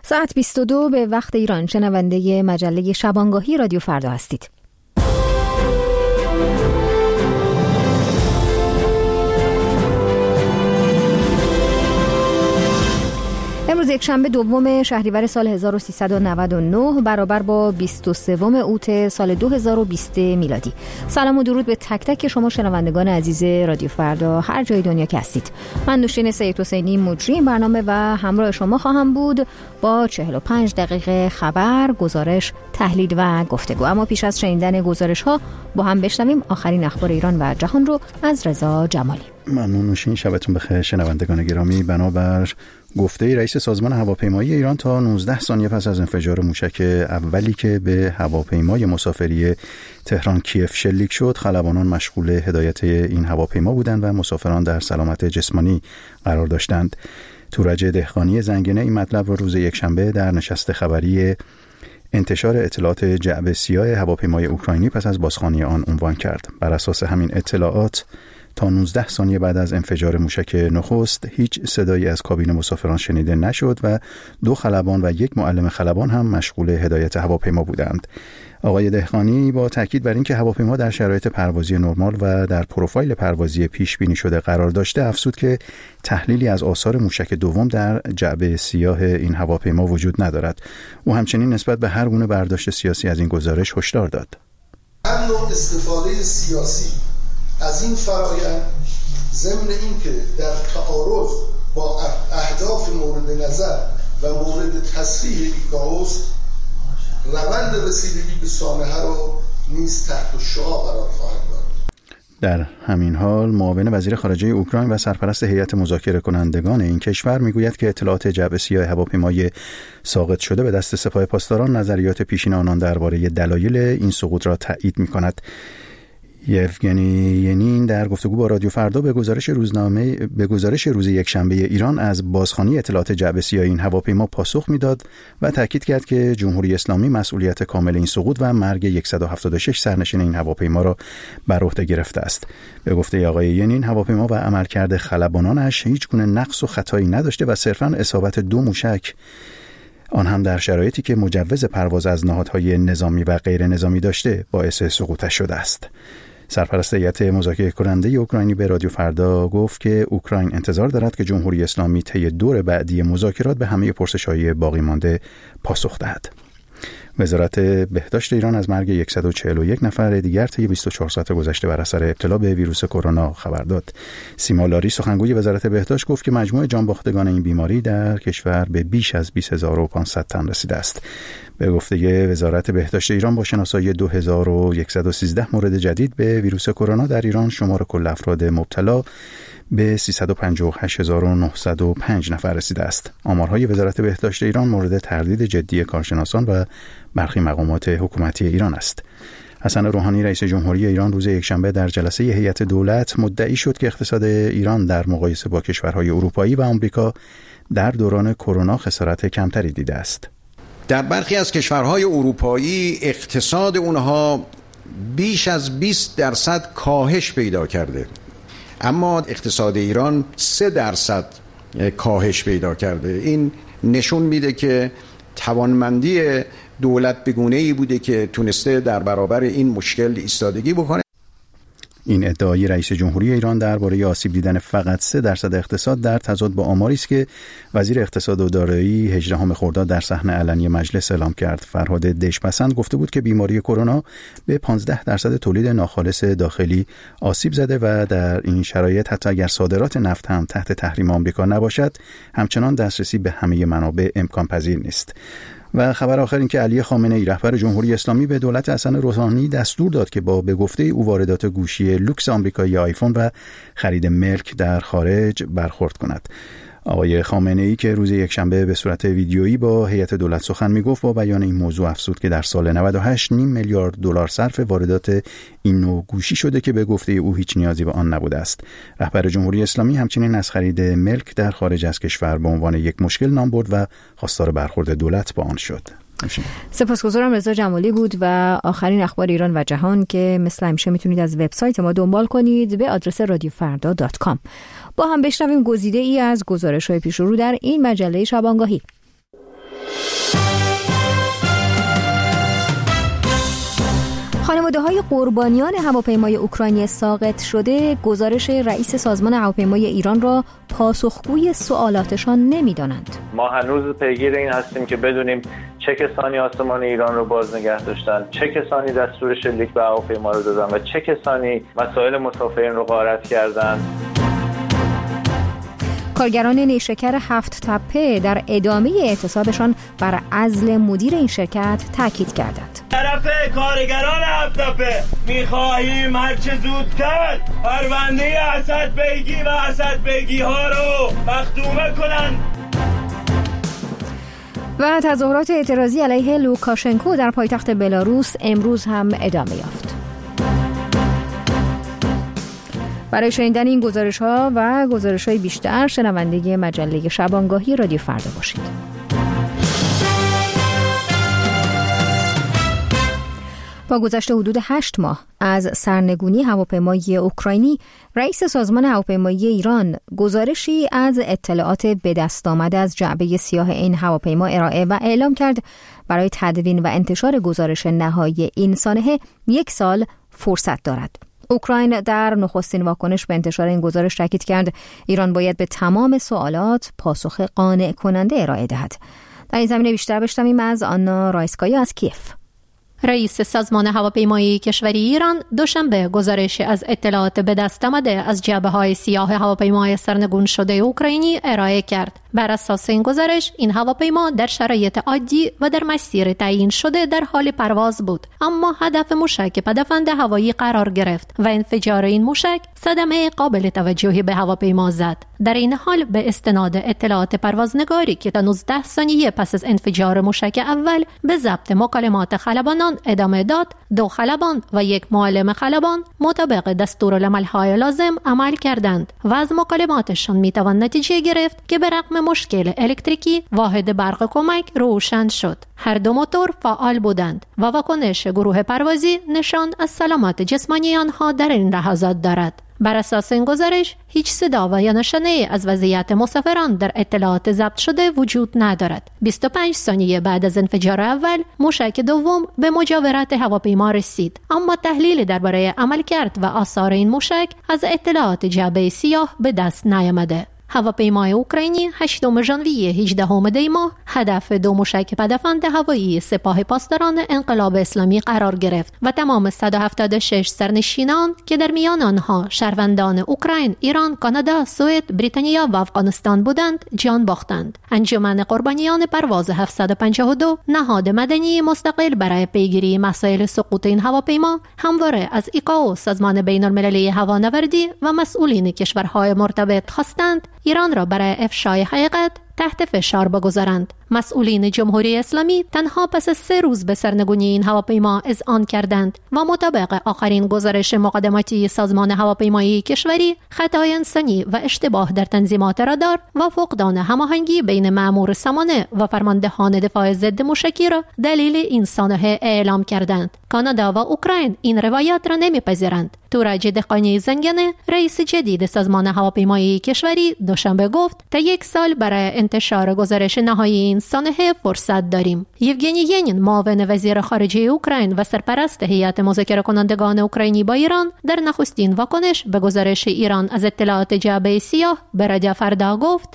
ساعت 22 به وقت ایران. شنونده مجله شبانگاهی رادیو فردا هستید. امروز یک شنبه دوم شهریور سال 1399 برابر با 23 اوت سال 2020 میلادی. سلام و درود به تک تک شما شنوندگان عزیز رادیو فردا هر جای دنیا که هستید. من نوشین سید حسینی مجری این برنامه و همراه شما خواهم بود با 45 دقیقه خبر، گزارش، تحلیل و گفتگو. اما پیش از شنیدن گزارش ها با هم بشنویم آخرین اخبار ایران و جهان رو از رضا جمالی. ممنون نوشین. شبتون بخیر شنوندگان گرامی. بنابر گفته رئیس سازمان هواپیمایی ایران تا 19 ثانیه پس از انفجار موشک اولی که به هواپیمای مسافری تهران کیف شلیک شد، خلبانان مشغول هدایت این هواپیما بودند و مسافران در سلامت جسمانی قرار داشتند. تورج دهقانی زنگنه این مطلب را روز یکشنبه در نشست خبری انتشار اطلاعات جعبه سیاه هواپیمای اوکراینی پس از بازخوانی آن عنوان کرد. بر اساس همین اطلاعات تا 19 ثانیه بعد از انفجار موشک نخست هیچ صدایی از کابین مسافران شنیده نشد و 2 خلبان و 1 معلم خلبان هم مشغول هدایت هواپیما بودند. آقای دهقانی با تاکید بر اینکه هواپیما در شرایط پروازی نرمال و در پروفایل پروازی پیش بینی شده قرار داشته، افزود که تحلیلی از آثار موشک دوم در جعبه سیاه این هواپیما وجود ندارد. او همچنین نسبت به هر گونه برداشت سیاسی از این گزارش هشدار داد. هر نوع استفاده سیاسی از این فرآیند ضمن اینکه در تعارض با اهداف مورد نظر و مورد تصریح ایکائوس روند رسیدگی به سانحه را نیز تحت شعاع قرار خواهد داد. در همین حال معاون وزیر خارجه اوکراین و سرپرست هیئت مذاکره کنندگان این کشور میگوید که اطلاعات جعبه سیاه هواپیمای ساقط شده به دست سپاه پاسداران نظریات پیشین آنان درباره دلایل این سقوط را تایید می‌کند. یوگنی ینین در گفتگو با رادیو فردا به گزارش روز یکشنبه ایران از بازخوانی اطلاعات جعبه سیاه این هواپیما پاسخ میداد و تاکید کرد که جمهوری اسلامی مسئولیت کامل این سقوط و مرگ 176 سرنشین این هواپیما را بر عهده گرفته است. به گفته آقای ینین، هواپیما و عملکرد خلبانانش هیچ گونه نقص و خطایی نداشته و صرفاً اصابت 2 موشک، آن هم در شرایطی که مجوز پرواز از نهادهای نظامی و غیر نظامی داشته، باعث سقوطش شده است. سرپرست هیئت مذاکره کننده اوکراینی به رادیو فردا گفت که اوکراین انتظار دارد که جمهوری اسلامی طی دور بعدی مذاکرات به همه پرسش‌های باقی مانده پاسخ دهد. وزارت بهداشت ایران از مرگ 141 نفر دیگر طی 24 ساعت گذشته بر اثر ابتلا به ویروس کرونا خبر داد. سیما لاری سخنگوی وزارت بهداشت گفت که مجموع جانباختگان این بیماری در کشور به بیش از 20500 تن رسیده است. به گفته وزارت بهداشت ایران با شناسایی 2113 مورد جدید به ویروس کرونا در ایران، شمار کل افراد مبتلا به 358905 نفر رسیده است. آمارهای وزارت بهداشت ایران مورد تردید جدی کارشناسان و برخی مقامات حکومتی ایران است. حسن روحانی رئیس جمهوری ایران روز یکشنبه در جلسه هیئت دولت مدعی شد که اقتصاد ایران در مقایسه با کشورهای اروپایی و آمریکا در دوران کرونا خسارت کمتری دیده است. در برخی از کشورهای اروپایی اقتصاد اونها بیش از 20% کاهش پیدا کرده، اما اقتصاد ایران 3% کاهش پیدا کرده. این نشون میده که توانمندی دولت به گونه‌ای بوده که تونسته در برابر این مشکل ایستادگی بکنه. این ادعای رئیس جمهوری ایران درباره آسیب دیدن فقط 3% اقتصاد در تضاد با آماری است که وزیر اقتصاد و دارایی 18 خرداد در صحنه علنی مجلس اعلام کرد. فرهاد دژپسند گفته بود که بیماری کرونا به 15% تولید ناخالص داخلی آسیب زده و در این شرایط حتی اگر صادرات نفت هم تحت تحریم آمریکا نباشد، همچنان دسترسی به همه منابع امکان پذیر نیست. و خبر آخر این که علی خامنه‌ای رهبر جمهوری اسلامی به دولت حسن روحانی دستور داد که با به گفته او واردات گوشی لوکس آمریکایی آیفون و خرید ملک در خارج برخورد کند. آقای خامنه‌ای که روز یکشنبه به صورت ویدیویی با هیئت دولت سخن میگفت، با بیان این موضوع افزود که در سال 98 نیم میلیارد دلار صرف واردات این نوع گوشی شده که به گفته او هیچ نیازی به آن نبوده است. رهبر جمهوری اسلامی همچنین از خرید ملک در خارج از کشور به عنوان یک مشکل نام برد و خواستار برخورد دولت با آن شد. سپاسگزارم. رضا جمالی بود و آخرین اخبار ایران و جهان که مثل همیشه میتونید از وبسایت ما دنبال کنید به آدرس radiofarda.com. با هم بشنویم گزیده ای از گزارش‌های پیش رو در این مجله شبانگاهی. خانواده‌های قربانیان هواپیمای اوکراینی ساقط شده گزارش رئیس سازمان هواپیمای ایران را پاسخگوی سوالاتشان نمی‌دانند. ما هنوز پیگیر این هستیم که بدونیم چه کسانی آسمان ایران رو باز نگه داشتن، چه کسانی دستور شلیک به هواپیما رو دادن و چه کسانی مسائل مسافرین رو غارت کردن. کارگران نیشکر 7 تپه در ادامه اعتصابشان بر عزل مدیر این شرکت تاکید کردند. طرف کارگران 7 تپه می‌خواهیم هرچه زودتر پرونده اسدبیگی و اسدبیگی ها رو مختومه کنند. و تظاهرات اعتراضی علیه لوکاشنکو در پایتخت بلاروس امروز هم ادامه یافت. برای شنیدن این گزارش‌ها و گزارش‌های بیشتر شنونده مجله شبانگاهی رادیو فردا باشید. با گذشت حدود 8 ماه از سرنگونی هواپیمای اوکراینی، رئیس سازمان هواپیمایی ایران گزارشی از اطلاعات به دست آمده از جعبه سیاه این هواپیما ارائه و اعلام کرد برای تدوین و انتشار گزارش نهایی این سانحه 1 سال فرصت دارد. اوکراین در نخستین واکنش به انتشار این گزارش تاکید کرد ایران باید به تمام سوالات پاسخ قانع کننده ارائه دهد. در این زمینه بیشتر بشنویم از آنا رایسکایا از کیف. رئیس سازمان هواپیمایی کشوری ایران دوشنبه گزارشی از اطلاعات به دست آمده از جعبه‌های سیاه هواپیمای سرنگون شده اوکراینی ارائه کرد. بر اساس این گزارش، این هواپیما در شرایط عادی و در مسیر تعیین شده در حال پرواز بود، اما هدف موشک پدافند هوایی قرار گرفت و انفجار این موشک صدمه قابل توجهی به هواپیما زد. در این حال به استناد اطلاعات پروازنگاری که تا 19 ثانیه پس از انفجار موشک اول به ضبط مکالمات خلبانان ادامه داد، 2 خلبان و 1 معلم خلبان مطابق دستورالعمل‌های لازم عمل کردند و از مکالماتشان میتوان نتیجه گرفت که به رغم مشکل الکتریکی واحد برق کمک روشن شد. هر 2 موتور فعال بودند و واکنش گروه پروازی نشان از سلامت جسمانی آنها در این لحظات دارد. بر اساس این گزارش هیچ صدا و یا نشانه از وضعیت مسافران در اطلاعات ضبط شده وجود ندارد. 25 ثانیه بعد از انفجار اول موشک دوم به مجاورت هواپیما رسید، اما تحلیل درباره عملکرد و آثار این موشک از اطلاعات جعبه سیاه به دست نیامده. هواپیمای اوکراینی 8 ژانویه 18 دی ماه هدف 2 موشک پدافند هوایی سپاه پاسداران انقلاب اسلامی قرار گرفت و تمام 176 سرنشینان که در میان آنها شهروندان اوکراین، ایران، کانادا، سوئد، بریتانیا و افغانستان بودند جان باختند. انجمن قربانیان پرواز 752 نهاد مدنی مستقل برای پیگیری مسائل سقوط این هواپیما همواره از ایکائو سازمان بین‌المللی هوانوردی و مسئولین کشورهای مرتبط خواستند ایران را برای افشای حقیقت تحت فشار بگذارند. مسئولین جمهوری اسلامی تنها پس از 3 روز به سرنگونی این هواپیما اذعان کردند و مطابق آخرین گزارش مقدماتی سازمان هواپیمایی کشوری، خطای انسانی و اشتباه در تنظیمات رادار و فقدان هماهنگی بین مأمور سامانه و فرماندهان دفاع ضد موشکی را دلیل این سانحه اعلام کردند. کانادا و اوکراین این روایات را نمیپذیرند. تورج دهقانی زنگنه، رئیس جدید سازمان هواپیمایی کشوری، دوشنبه گفت تا 1 سال برای انتشار گزارش نهایی این سانحه فرصت داریم. یوگنی ینین، معاون وزیر خارجه اوکراین و سرپرست هیئت مذاکره کنندگان اوکراینی با ایران، در نخستین واکنش به گزارش ایران از اطلاعات جعبه سیاه به رادیو فردا گفت: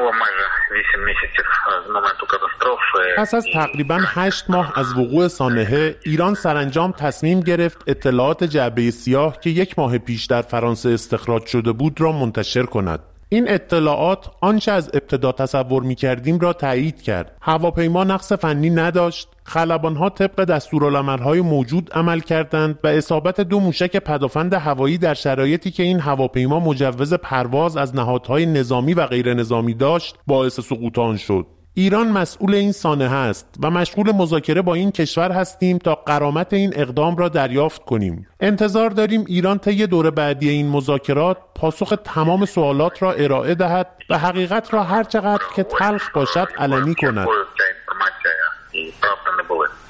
پس از تقریباً 8 ماه از وقوع سانحه، ایران سرانجام تصمیم گرفت اطلاعات جعبه سیاه که 1 ماه پیش در فرانسه استخراج شده بود را منتشر کند. این اطلاعات آنچه از ابتدا تصور می‌کردیم را تایید کرد. هواپیما نقص فنی نداشت، خلبان‌ها طبق دستورالعمل‌های موجود عمل کردند و اصابت 2 موشک پدافند هوایی در شرایطی که این هواپیما مجوز پرواز از نهادهای نظامی و غیر نظامی داشت باعث سقوط آن شد. ایران مسئول این سانحه است و مشغول مذاکره با این کشور هستیم تا غرامت این اقدام را دریافت کنیم. انتظار داریم ایران طی دور بعدی این مذاکرات پاسخ تمام سوالات را ارائه دهد و حقیقت را هر چقدر که تلخ باشد علنی کند.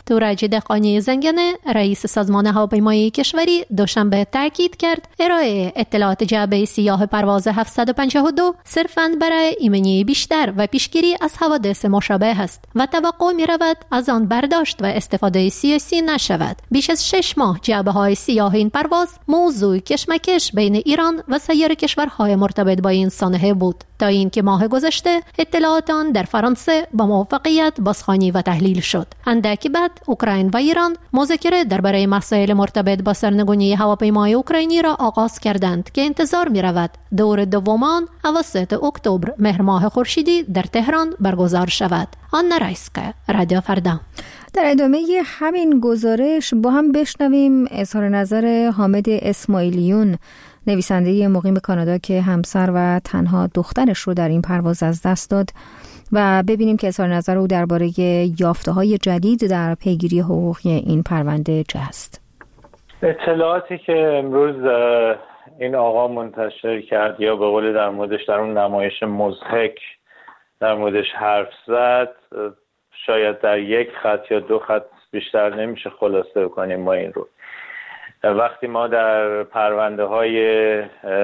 تورج دهقانی زنگنه رئیس سازمان هواپیمایی کشوری دوشنبه تاکید کرد ارائه اطلاعات جعبه سیاه پرواز 752 صرفاً برای ایمنی بیشتر و پیشگیری از حوادث مشابه است و توقع می رود از آن برداشت و استفاده سیاسی نشود. بیش از 6 ماه جعبه‌های سیاه این پرواز موضوع کشمکش بین ایران و سایر کشورهای مرتبط با این سانحه بود تا اینکه ماه گذشته اطلاعات آن در فرانسه با موفقیت بازخوانی و تحلیل شد. اندکی بعد اوکراین و ایران مذاکره درباره مسائل مرتبط با سرنگونی هواپیمای اوکراینی را آغاز کردند که انتظار می رود دور دوم آن اواسط اکتبر مهر ماه خورشیدی در تهران برگزار شود. آن رایسکا، رادیو فردا. در ادامه همین گزارش با هم بشنویم اظهار نظر حامد اسماعیلیون، نویسنده مقیم کانادا که همسر و تنها دخترش رو در این پرواز از دست داد و ببینیم که اظهار نظر او درباره یافته‌های جدید در پیگیری حقوقی این پرونده چه است. اطلاعاتی که امروز این آقا منتشر کرد یا به قول در موردش در اون نمایش مضحک در موردش حرف زد، شاید در یک خط یا دو خط بیشتر نمیشه خلاصه کنیم ما این رو. وقتی ما در پرونده های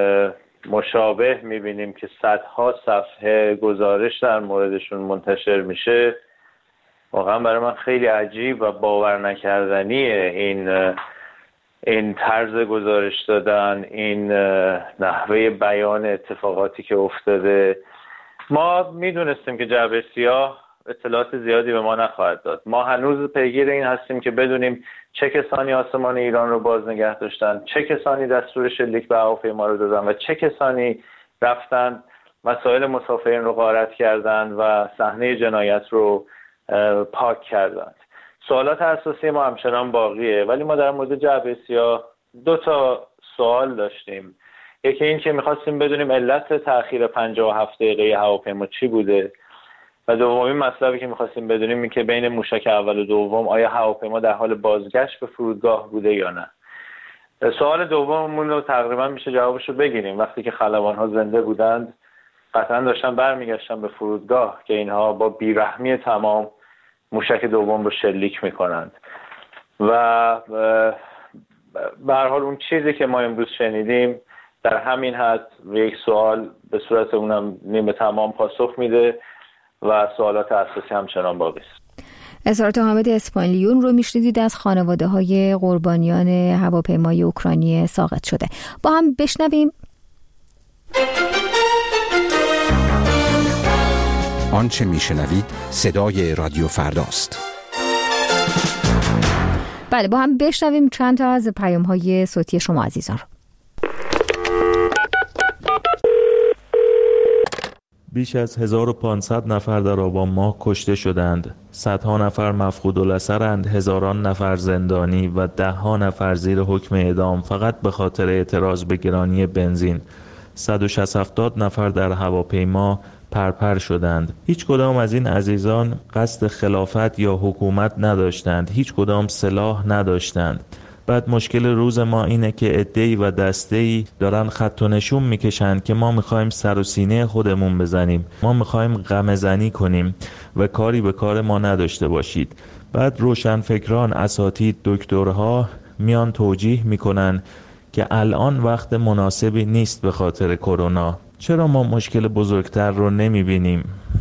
مشابه میبینیم که صدها صفحه گزارش در موردشون منتشر میشه، واقعا برای من خیلی عجیب و باور نکردنیه این طرز گزارش دادن، این نحوه بیان اتفاقاتی که افتاده. ما میدونستیم که جعبه سیاه اطلاعات زیادی به ما نخواهد داد. ما هنوز پیگیر این هستیم که بدونیم چه کسانی آسمان ایران رو باز نگه داشتن، چه کسانی دستور شلیک به هواپیما رو دادن و چه کسانی رفتن مسائل مسافرین رو غارت کردند و صحنه جنایت رو پاک کردند. سوالات اساسی ما همچنان باقیه، ولی ما در مورد جعبه سیاه 2 سوال داشتیم. یکی این که می‌خواستیم بدونیم علت تأخیر 57 دقیقه هواپیما چی بوده و دومین مطلبی که می‌خواستیم بدونیم این که بین موشک اول و دوم آیا هواپیما در حال بازگشت به فرودگاه بوده یا نه. سوال دوممون رو تقریبا میشه جوابش رو بگیریم. وقتی که خلبان‌ها زنده بودند قطعا داشتن برمیگشتن به فرودگاه که اینها با بیرحمی تمام موشک دوم رو شلیک میکنند و به هر حال اون چیزی که ما امروز شنیدیم در همین حد و یک سوال به صورت اونم نیمه تمام پاسخ میده و سوالات اساسی همچنان باقی است. اظهارات حامد اسماعیلیون رو میشنیدید از خانواده های قربانیان هواپیمای اوکراینی ساقط شده. با هم بشنویم. آنچه میشنوید صدای رادیو فرداست. بله، با هم بشنویم چند تا از پیام‌های صوتی شما عزیزان رو. بیش از 1500 نفر در آبان ماه کشته شدند. صدها نفر مفقود الاثرند، هزاران نفر زندانی و ده‌ها نفر زیر حکم اعدام فقط به خاطر اعتراض به گرانی بنزین. 160 نفر در هواپیما پرپر شدند. هیچ کدام از این عزیزان قصد خلافت یا حکومت نداشتند. هیچ کدام سلاح نداشتند. بعد مشکل روز ما اینه که عده‌ای و دسته‌ای دارن خط و نشون میکشند که ما میخوایم سر و سینه خودمون بزنیم، ما میخوایم غمه‌زنی کنیم و کاری به کار ما نداشته باشید. بعد روشنفکران، اساتید، دکترها میان توجیه میکنن که الان وقت مناسبی نیست به خاطر کرونا. چرا ما مشکل بزرگتر رو نمیبینیم؟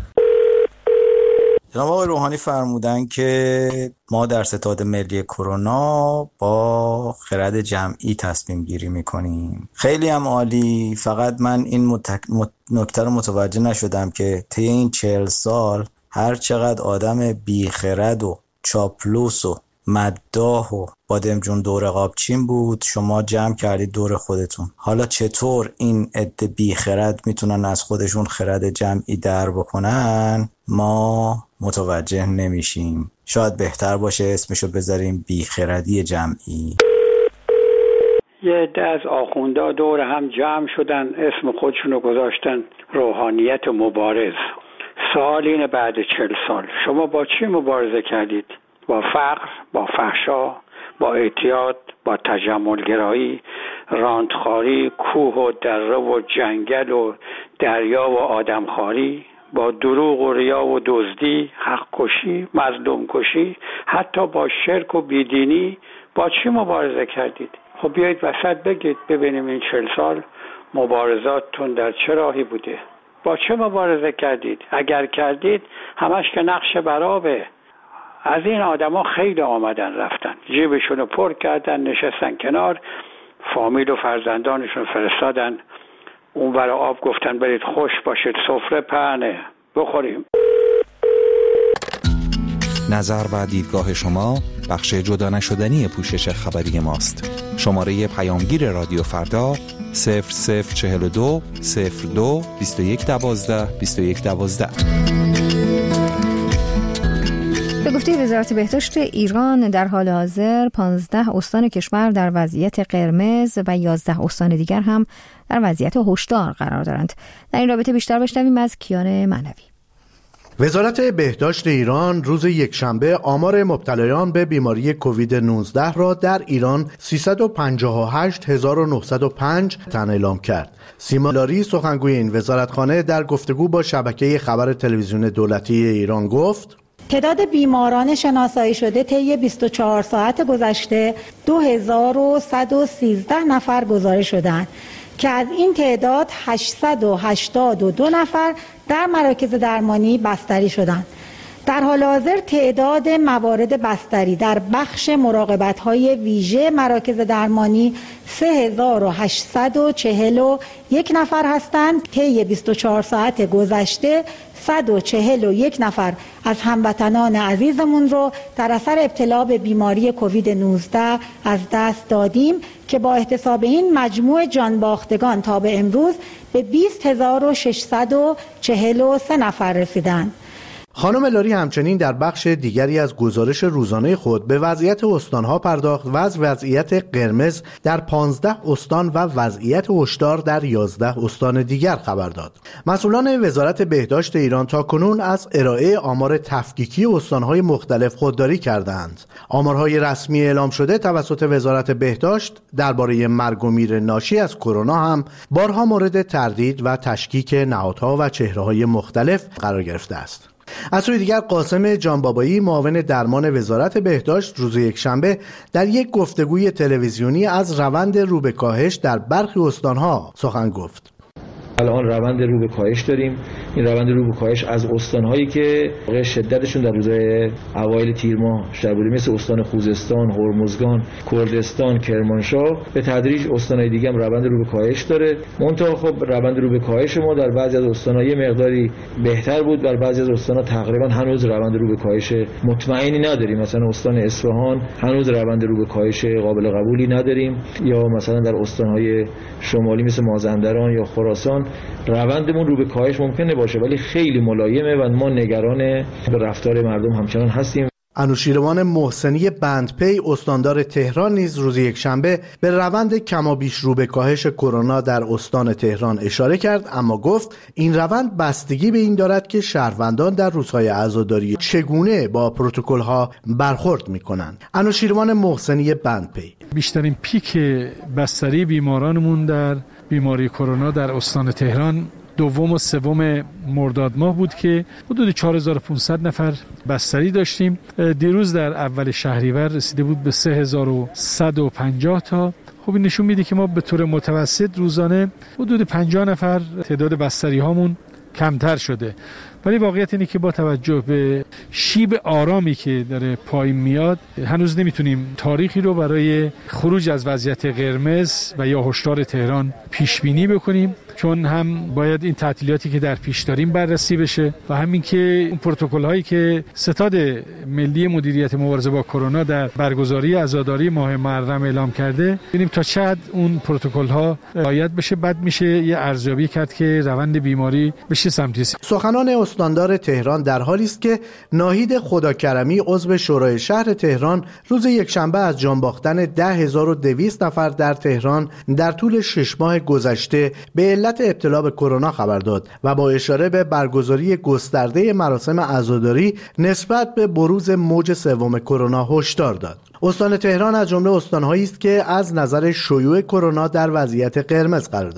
جناب آقای روحانی فرمودن که ما در ستاد ملی کرونا با خرد جمعی تصمیم گیری میکنیم. خیلی هم عالی، فقط من این نکته رو متوجه نشدم که طی این 40 سال هر چقدر آدم بیخرد و چاپلوس و مداح و بادمجون دور قابچین بود شما جمع کردید دور خودتون. حالا چطور این عده بیخرد میتونن از خودشون خرد جمعی در بکنن ما متوجه نمیشیم. شاید بهتر باشه اسمشو بذاریم بیخردی جمعی. یه عده از آخوندا دور هم جمع شدن، اسم خودشونو گذاشتن روحانیت مبارز. سوال اینه بعد 40 سال شما با چی مبارزه کردید؟ با فقر، با فحشا، با اعتیاد، با تجملگرایی، راندخواری، کوه و دره و جنگل و دریا و آدمخواری؟ با دروغ و ریا و دزدی، حق کشی، مظلوم کشی، حتی با شرک و بیدینی با چی مبارزه کردید؟ خب بیایید وسط بگید ببینیم این 40 سال مبارزاتتون در چه راهی بوده؟ با چه مبارزه کردید؟ اگر کردید همش که نقش برابه. از این آدما خیلی آمدن رفتن، جیبشونو پر کردن، نشستن کنار، فامیل و فرزندانشون فرستادن اونور آب، گفتن برید خوش باشید، سفره پهنه، بخوریم. نظر و دیدگاه شما بخش جدا نشدنی پوشش خبری ماست. شماره پیامگیر رادیو فردا 0042 02 21 12 21 12. به گفته وزارت بهداشت ایران در حال حاضر 15 استان کشور در وضعیت قرمز و 11 استان دیگر هم در وضعیت هشدار قرار دارند. در این رابطه بیشتر بشنویم از کیان معنوی. وزارت بهداشت ایران روز یکشنبه آمار مبتلایان به بیماری کووید 19 را در ایران 358905 تن اعلام کرد. سیما لاری سخنگوی این وزارتخانه در گفتگو با شبکه خبر تلویزیون دولتی ایران گفت: تعداد بیماران شناسایی شده طی 24 ساعت گذشته 2113 نفر گزارش شدند که از این تعداد 882 نفر در مراکز درمانی بستری شدند. در حال حاضر تعداد موارد بستری در بخش مراقبت‌های ویژه مراکز درمانی 3841 نفر هستند. طی 24 ساعت گذشته 141 نفر از هموطنان عزیزمون رو در اثر ابتلا به بیماری کووید 19 از دست دادیم که با احتساب این مجموع جانباختگان تا به امروز به 20643 نفر رسیدند. خانم لاری همچنین در بخش دیگری از گزارش روزانه خود به وضعیت استانها پرداخت و از وضعیت قرمز در 15 استان و وضعیت هشدار در 11 استان دیگر خبر داد. مسئولان وزارت بهداشت ایران تاکنون از ارائه آمار تفکیکی استانهای مختلف خودداری کردند. آمارهای رسمی اعلام شده توسط وزارت بهداشت درباره مرگ و میر ناشی از کرونا هم بارها مورد تردید و تشکیک نهادها و چهره‌های مختلف قرار گرفته است. از سوی دیگر قاسم جانبابایی معاون درمان وزارت بهداشت روز یکشنبه در یک گفتگوی تلویزیونی از روند رو به کاهش در برخی استانها سخن گفت. الان روند رو به کاهش داریم. این روند رو به کاهش از استان‌هایی که شدتشون در روزهای اوایل تیر ماه شروع بود، مثل استان خوزستان، هرمزگان، کردستان، کرمانشاه، به تدریج استان‌های دیگه هم روند رو به کاهش داره. منتها خب روند رو به کاهش ما در بعضی از استان‌ها یه مقداری بهتر بود، در بعضی از استان‌ها تقریبا هنوز روند رو به کاهش مطمئنی نداریم. مثلا استان اصفهان هنوز روند رو به کاهش قابل قبولی نداریم، یا مثلا در استان‌های شمالی مثل مازندران یا خراسان روندمون رو به کاهش ممکنه باشه، ولی خیلی ملایمه و ما نگران به رفتار مردم همچنان هستیم. انوشیروان محسنی بندپی استاندار تهران نیز روز یکشنبه به روند کمابیش رو به کاهش کرونا در استان تهران اشاره کرد، اما گفت این روند بستگی به این دارد که شهروندان در روزهای عزاداری چگونه با پروتکل‌ها برخورد می‌کنند. انوشیروان محسنی بندپی: بیشترین پیک بستری بیمارانمون در بیماری کرونا در استان تهران دوم و سوم مرداد ماه بود که حدود 4500 نفر بستری داشتیم. دیروز در اول شهریور رسیده بود به 3150 تا. خب این نشون میده که ما به طور متوسط روزانه حدود 50 نفر تعداد بستری هامون کمتر شده، ولی واقعیت اینه که با توجه به شیب آرامی که داره پایین میاد هنوز نمیتونیم تاریخی رو برای خروج از وضعیت قرمز و یا هشدار تهران پیش بینی بکنیم، چون هم باید این تعطیلاتی که در پیش داریم بررسی بشه و همین که اون پروتکل هایی که ستاد ملی مدیریت مبارزه با کرونا در برگزاری عزاداری ماه محرم اعلام کرده، ببینیم تا چه حد اون پروتکل ها رعایت بشه. بعد میشه یه ارزیابی کرد که روند بیماری بشه سمتی. سخنان استاندار تهران در حالی است که ناهید خداکرمی عضو شورای شهر تهران روز یکشنبه از جان باختن 10200 نفر در تهران در طول 6 ماه گذشته به علت ابتلا به کرونا خبر داد و با اشاره به برگزاری گسترده مراسم عزاداری نسبت به بروز موج سوم کرونا هشدار داد. استان تهران از جمله استان‌هایی است که از نظر شیوع کرونا در وضعیت قرمز قرار دارد.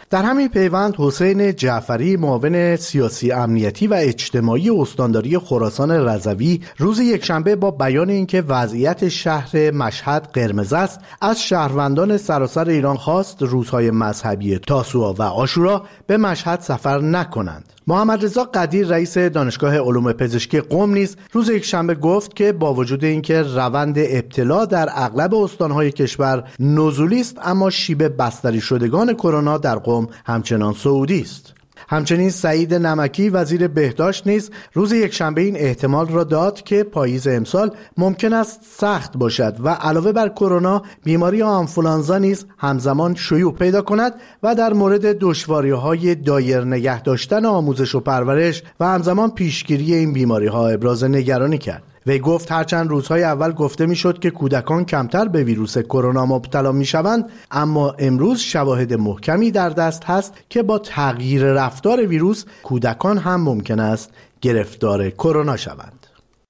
در همین پیوند حسین جعفری معاون سیاسی امنیتی و اجتماعی استانداری خراسان رضوی روز یکشنبه با بیان اینکه وضعیت شهر مشهد قرمز است از شهروندان سراسر ایران خواست روزهای مذهبی تاسوعا و عاشورا به مشهد سفر نکنند. محمد رضا قدیر رئیس دانشگاه علوم پزشکی قم نیز روز یکشنبه گفت که با وجود اینکه روند ابتلا در اغلب استانهای کشور نزولی است، اما شیب بستری شدگان کرونا در قم همچنان صعودی است. همچنین سعید نمکی وزیر بهداشت نیز روز یکشنبه این احتمال را داد که پاییز امسال ممکن است سخت باشد و علاوه بر کرونا بیماری آنفولانزا نیز همزمان شیوع پیدا کند و در مورد دشواری‌های دایر نگه داشتن آموزش و پرورش و همزمان پیشگیری این بیماری‌ها ابراز نگرانی کرد. وی گفت هرچند روزهای اول گفته میشد که کودکان کمتر به ویروس کرونا مبتلا میشوند، اما امروز شواهد محکمی در دست هست که با تغییر رفتار ویروس کودکان هم ممکن است گرفتار کرونا شوند.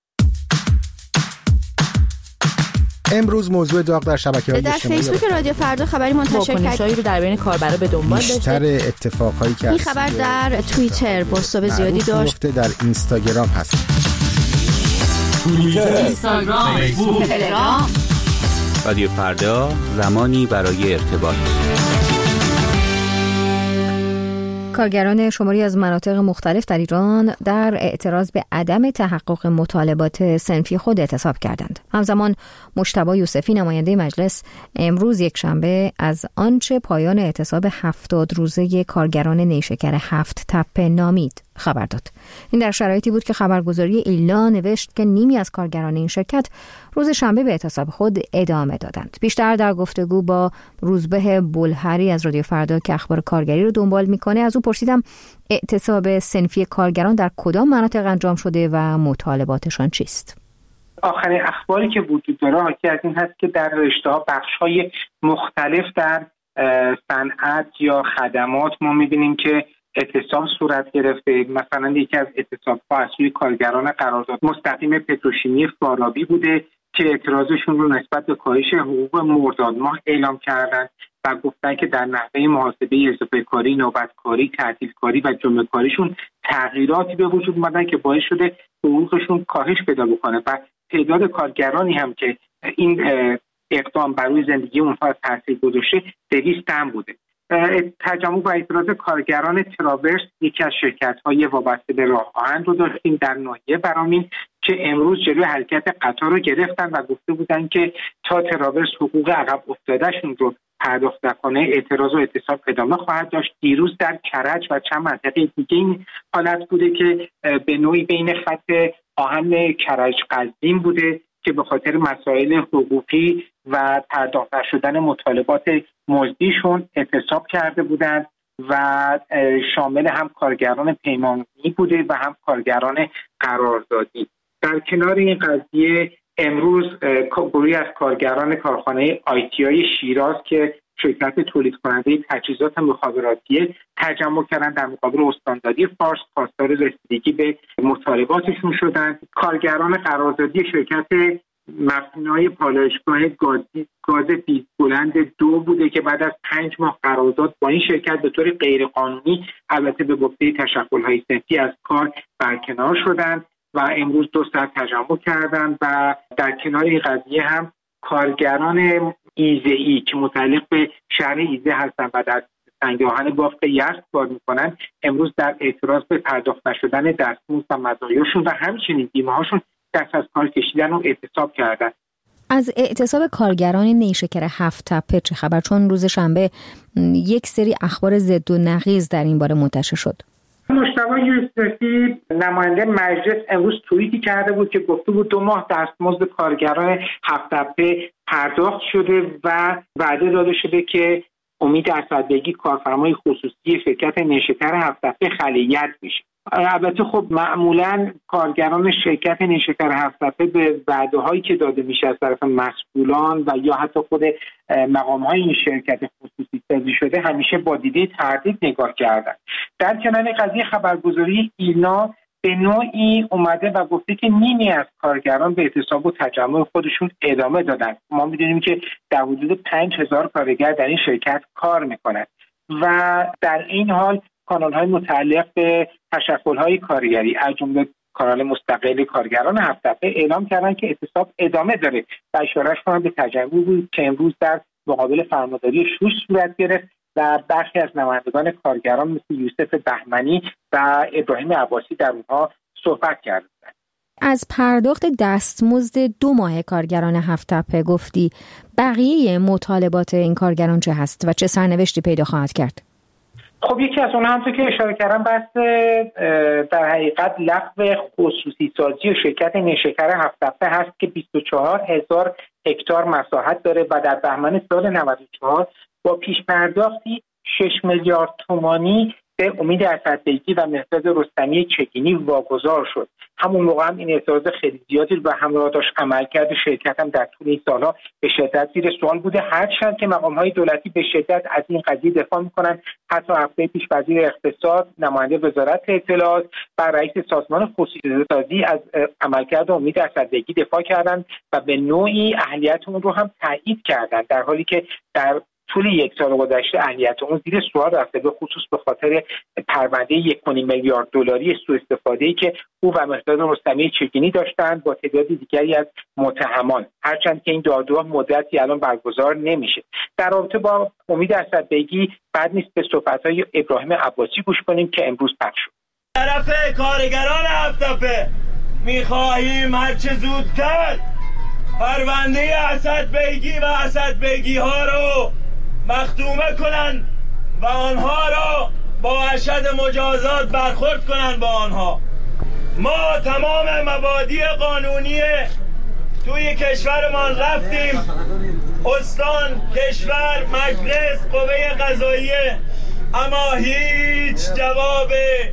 امروز موضوع داغ در شبکه‌های اجتماعی در فیسبوک رادیو فردا خبری منتشر کرد رو در بین کاربرا به دنبال داشته. بیشتر اتفاقایی که این خبر در توییتر بازتاب زیادی داشت. در اینستاگرام هست. اینستاگرام، فیسبوک، تلگرام. رادیو فردا، زمانی برای ارتباط. کارگران شماری از مناطق مختلف در ایران در اعتراض به عدم تحقق مطالبات صنفی خود اعتصاب کردند. همزمان مجتبی یوسفی نماینده مجلس امروز یکشنبه از آنچه پایان اعتصاب 70 روزه کارگران نیشکر 7 تپه نامید خبر داد. این در شرایطی بود که خبرگزاری ایلنا نوشت که نیمی از کارگران این شرکت روز شنبه به اعتصاب خود ادامه دادند. بیشتر در گفتگو با روزبه بلهری از رادیو فردا که اخبار کارگری رو دنبال میکنه از او پرسیدم اعتصاب صنفی کارگران در کدام مناطق انجام شده و مطالباتشان چیست؟ آخرین اخباری که وجود داره حاکی از این هست که در رشته‌ها بخش‌های مختلف در صنعت یا خدمات ما می‌بینیم که اعتصاب صورت گرفته. مثلا یکی از اعتصاب‌ها از سوی کارگران قرارداد مستقیم پتروشیمی فارابی بوده که اعتراضشون رو نسبت به کاهش حقوق مرداد ماه اعلام کردند و گفتن که در نحوه محاسبه اضافه کاری، نوبتکاری، تعطیل کاری و جمعه کاریشون تغییراتی به وجود اومدن که باعث شده حقوقشون کاهش پیدا بکنه و تعداد کارگرانی هم که این اقدام بر روی زندگی اونها از تاثیر گذاشته 200 تن بوده. تجمع و اعتراض کارگران تراورس یکی از شرکت‌های وابسته به راه آهن رو داشتیم در ناحیه برامین که امروز جلوی حرکت قطار رو گرفتن و گفته بودن که تا تراورس حقوق عقب افتادهشون رو پرداخت نکنه اعتراض و اعتصاب ادامه خواهد داشت. دیروز در کرج و چند منطقه دیگه این حالت بوده که به نوعی بین خط آهن کرج قزوین بوده که به خاطر مسائل حقوقی و پرداخت نشدن مطالبات مزدیشون اعتصاب کرده بودند و شامل هم کارگران پیمانی بوده و هم کارگران قراردادی. در کنار این قضیه امروز گروهی از کارگران کارخانه آی‌تی شیراز که شرکت تولید کننده تجهیزات مخابراتی تجمع کردن در مقابل استانداری فارس خواستار رسیدگی به مطالباتشون شدند. کارگران قراردادی شرکت مبنای پالایشگاه گاز بلند 2 بوده که بعد از 5 ماه قرارداد با این شرکت به طور غیرقانونی البته به گفته تشکل‌های صنفی از کار برکنار شدند و امروز 2 ساعت تجمع کردند. و در کنار این قضیه هم کارگران ایزه‌ای که متعلق به شهر ایزه هستند و در سنگ آهن بافت یزد کار میکنن امروز در اعتراض به پرداخت نشدن دستمزد و مزایاشون و همچنین بیمه‌هاشون دست از کار کشیدن و اعتصاب کردن. از اعتصاب کارگران نیشکر 7 تپه چه خبر؟ چون روز شنبه یک سری اخبار ضد و نقیض در این باره منتشر شد. مجتبی یوسفی نماینده مجلس امروز توییتی کرده بود که گفته بود 2 ماه دستمزد کارگران 7 تپه پرداخت شده و وعده داده شده که امید اسدبگی کارفرمای خصوصی شرکت نیشکر 7 تپه خلیعت میشه. البته خب معمولا کارگران شرکت نیشکر 7 تپه به وعده‌هایی که داده میشه از طرف مسئولان و یا حتی خود مقام‌های این شرکت خصوصی سازی شده همیشه با دیده تردید نگاه کردن. در کنار قضیه خبرگزاری ایلنا به نوعی اومده و گفته که نیمی از کارگران به اعتصاب و تجمع خودشون ادامه دادن. ما می‌دونیم که در حدود 5000 کارگر در این شرکت کار میکنن و در این حال کانال‌های متعلق به تشکل‌های کارگری از جمله کانال مستقل کارگران هفت‌تپه اعلام کردن که اعتصاب ادامه داره و اشارهش کنم به تجمعی که امروز در مقابل فرمانداری شوش صورت گرفت و برخی از نمایندگان کارگران مثل یوسف بهمنی و ابراهیم عباسی در اونها صحبت کردند. از پرداخت دستمزد 2 ماه کارگران هفت‌تپه گفتی، بقیه مطالبات این کارگران چه هست و چه سرنوشتی پیدا خواهد کرد؟ خب یکی از اونها همونطور که اشاره کردم بحث در حقیقت لغو خصوصی سازی شرکت نیشکر هفت‌تپه هست که 24,000 هکتار مساحت داره و در بهمن سال 94 با پیش پرداختی 6 میلیارد تومانی به امید اسدبیگی و مهرداد رستمی چگینی واگذار شد. همون موقع هم این اعتراض خیلی زیادی و همراه داشت عملکرد شرکت هم در طول این سالها به شدت زیر سوال بوده، هرچند که مقام‌های دولتی به شدت از این قضیه دفاع می‌کنن. حتی هفته پیش وزیر اقتصاد، نماینده وزارت اطلاعات و رئیس سازمان خصوصی‌سازی از عملکرد امید اسدبیگی دفاع کردند و به نوعی اهلیت اون رو هم تایید کردند، در حالی که در طول یک سال گذشته اهلیت اون زیر سوال رفته، به خصوص به خاطر پرونده 1.5 میلیارد دلاری سوء استفاده‌ای که او و مهرداد رستمی چگینی داشتند با تعداد دیگری از متهمان، هرچند که این دادگاه مدتی الان برگزار نمیشه. در رابطه با امید اسدبیگی بعد نیست به صحبت‌های ابراهیم عباسی گوش کنیم که امروز پخش شد. طرف کارگران هفت‌تپه می‌خواهیم هرچه زودتر پرونده اسدبیگی و اسدبیگی‌ها رو مختومه کنن و آنها را با اشد مجازات برخورد کنن با آنها. ما تمام مبادی قانونی توی کشورمان رفتیم، استان، کشور، مجلس، قوه قضاییه، اما هیچ جواب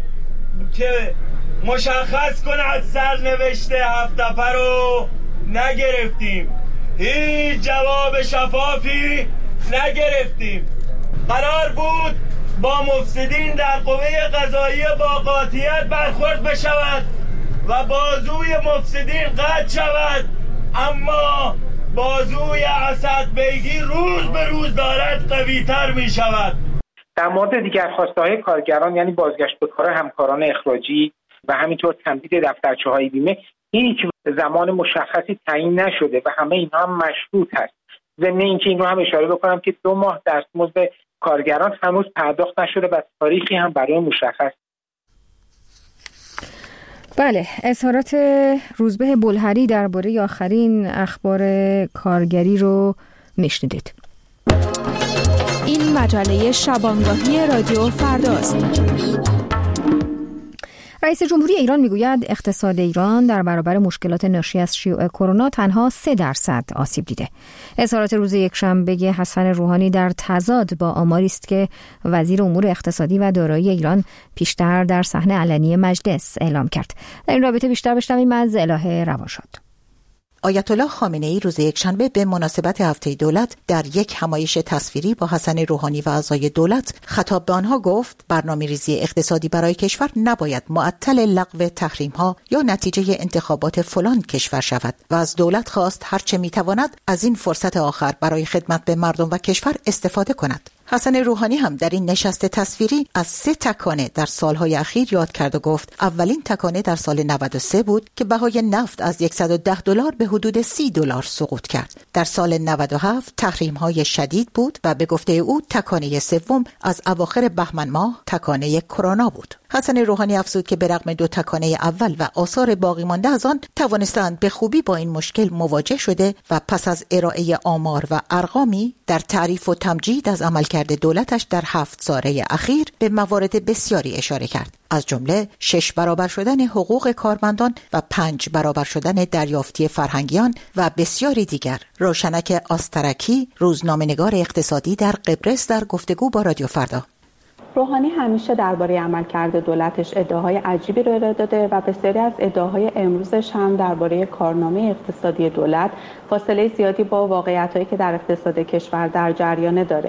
که مشخص کنه سرنوشت هفت‌تپه رو نگرفتیم. هیچ جواب شفافی نگرفتیم. قرار بود با مفسدین در قوه قضاییه با قاطعیت برخورد بشود و بازوی مفسدین قطع شود، اما بازوی اسدبیگی روز به روز دارد قوی‌تر می شود. در مورد دیگر خواسته‌های کارگران یعنی بازگشت به کار همکاران اخراجی و همینطور تمدید دفترچه‌های بیمه، هیچ زمان مشخصی تعیین نشده و همه اینها هم مشروط هست. ضمن اینکه این رو هم اشاره بکنم که 2 ماه دستمزد کارگران هنوز پرداخت نشده و تاریخی هم برای مشخص. بله، اظهارات روزبه بلهری درباره آخرین اخبار کارگری رو میشنیدید. این مجله شبانگاهی رادیو فرداست. رئیس جمهوری ایران میگوید اقتصاد ایران در برابر مشکلات ناشی از شیوع کرونا تنها 3% آسیب دیده. اظهارات روز یکشنبه حسن روحانی در تضاد با آماری است که وزیر امور اقتصادی و دارایی ایران پیشتر در صحنه علنی مجلس اعلام کرد. در این رابطه بیشتر بشنویم از الهه روانشاد. آیت الله خامنه‌ای روز یکشنبه به مناسبت هفته دولت در یک همایش تصویری با حسن روحانی و اعضای دولت خطاب به آنها گفت برنامه‌ریزی اقتصادی برای کشور نباید معطل لغو تحریم‌ها یا نتیجه انتخابات فلان کشور شود و از دولت خواست هرچه می‌تواند از این فرصت آخر برای خدمت به مردم و کشور استفاده کند. حسن روحانی هم در این نشست تصویری از 3 تکانه در سالهای اخیر یاد کرد و گفت اولین تکانه در سال 93 بود که بهای نفت از $110 به حدود $30 سقوط کرد. در سال 97 تحریم‌های شدید بود و به گفته او تکانه سوم از اواخر بهمن ماه تکانه کرونا بود. حسن روحانی افزود که به رغم 2 تکانه اول و آثار باقی مانده از آن توانستند به خوبی با این مشکل مواجه شده و پس از ارائه آمار و ارقامی در تعریف و تمجید از عملکرد دولتش در 7 ساله اخیر به موارد بسیاری اشاره کرد، از جمله 6 برابر شدن حقوق کارمندان و 5 برابر شدن دریافتی فرهنگیان و بسیاری دیگر. روشنک آسترکی، روزنامه‌نگار اقتصادی در قبرس، در گفتگو با رادیو فردا: روحانی همیشه درباره عملکرد دولتش ادعاهای عجیبی رو ارائه داده و بسیاری از ادعاهای امروزش هم درباره کارنامه اقتصادی دولت فاصله زیادی با واقعیتایی که در اقتصاد کشور در جریان داره.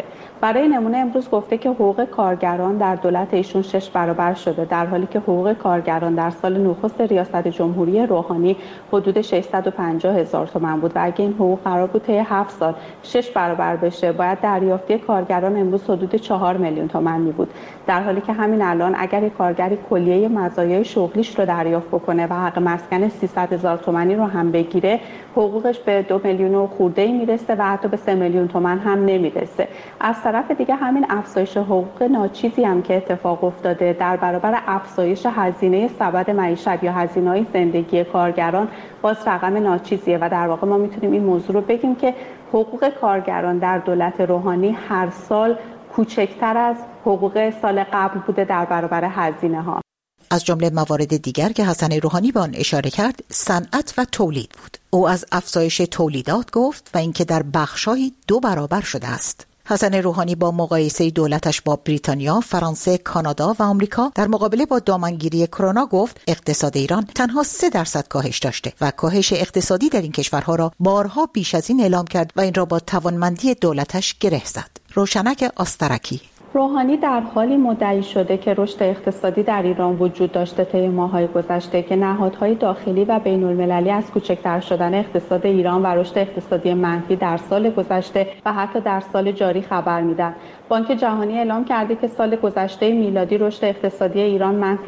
برای نمونه امروز گفته که حقوق کارگران در دولت ایشون 6 برابر شده، در حالی که حقوق کارگران در سال نخست ریاست جمهوری روحانی حدود 650,000 تومان بود و اگه این حقوق قرار بود طی 7 سال 6 برابر بشه، باید دریافتی کارگران امروز حدود 4 میلیون تومان می بود، در حالی که همین الان اگر یک کارگری کلیه مزایای شغلیش رو دریافت بکنه و حق مسکن 300,000 تومانی رو هم بگیره، حقوقش به 2 میلیون خورده‌ای میرسه و حتی به 3 میلیون تومان هم نمیرسه. از طرف دیگه همین افزایش حقوق ناچیزی هم که اتفاق افتاده در برابر افزایش هزینه سبد معیشت یا هزینه‌های زندگی کارگران باز رقم ناچیزیه و در واقع ما میتونیم این موضوع رو بگیم که حقوق کارگران در دولت روحانی هر سال کوچکتر از حقوق سال قبل بوده در برابر هزینه ها. از جمله موارد دیگر که حسن روحانی به آن اشاره کرد، صنعت و تولید بود. او از افزایش تولیدات گفت و اینکه در بخش‌هایی 2 برابر شده است. حسن روحانی با مقایسه دولتش با بریتانیا، فرانسه، کانادا و آمریکا در مقابله با دامنگیری کرونا گفت اقتصاد ایران تنها 3% کاهش داشته و کاهش اقتصادی در این کشورها را بارها بیش از این اعلام کرد و این را با توانمندی دولتش گره زد. روشنک آسترکی: روحانی در حالی مدعی شده که رشد اقتصادی در ایران وجود داشته طی ماه‌های گذشته که نهادهای داخلی و بین‌المللی از کوچکتر شدن اقتصاد ایران و رشد اقتصادی منفی در سال گذشته و حتی در سال جاری خبر میدن. بانک جهانی اعلام کرده که سال گذشته میلادی رشد اقتصادی ایران منفی